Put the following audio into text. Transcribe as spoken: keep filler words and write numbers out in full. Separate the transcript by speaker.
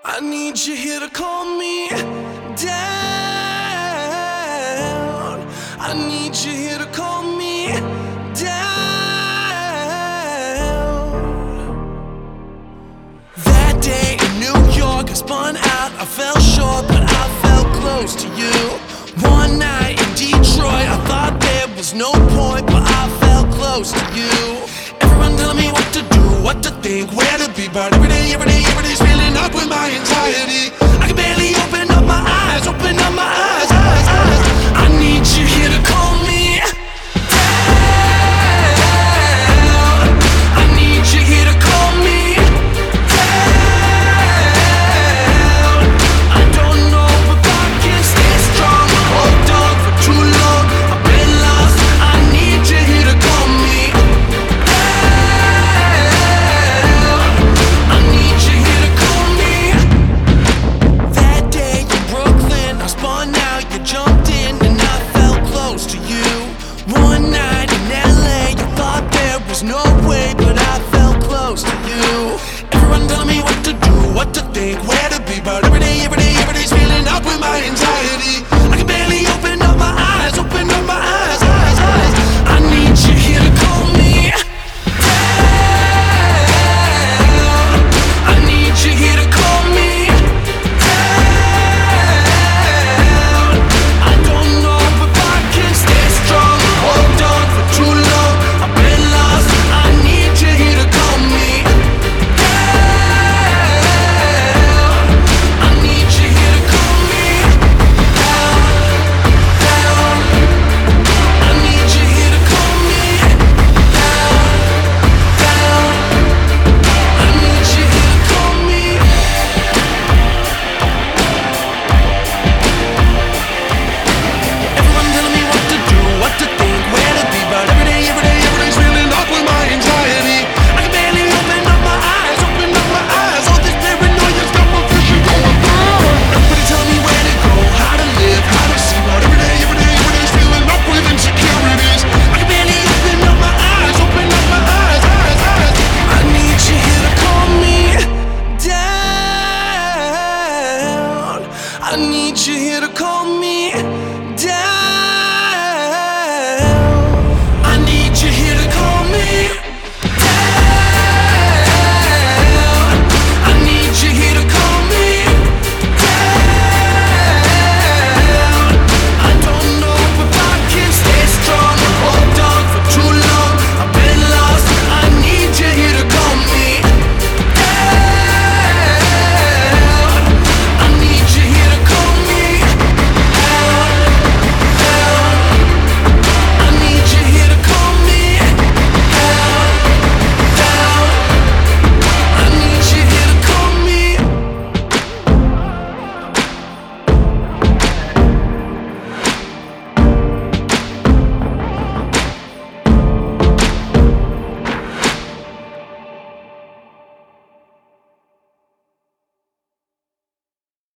Speaker 1: I need you here to calm me down. I need you here to calm me down. That day in New York, I spun out. I fell short, but I felt close to you. One night in Detroit, I thought there was no point, but I felt close to you. Everyone telling me what to do, what to think, where to be, but every day, every day, every day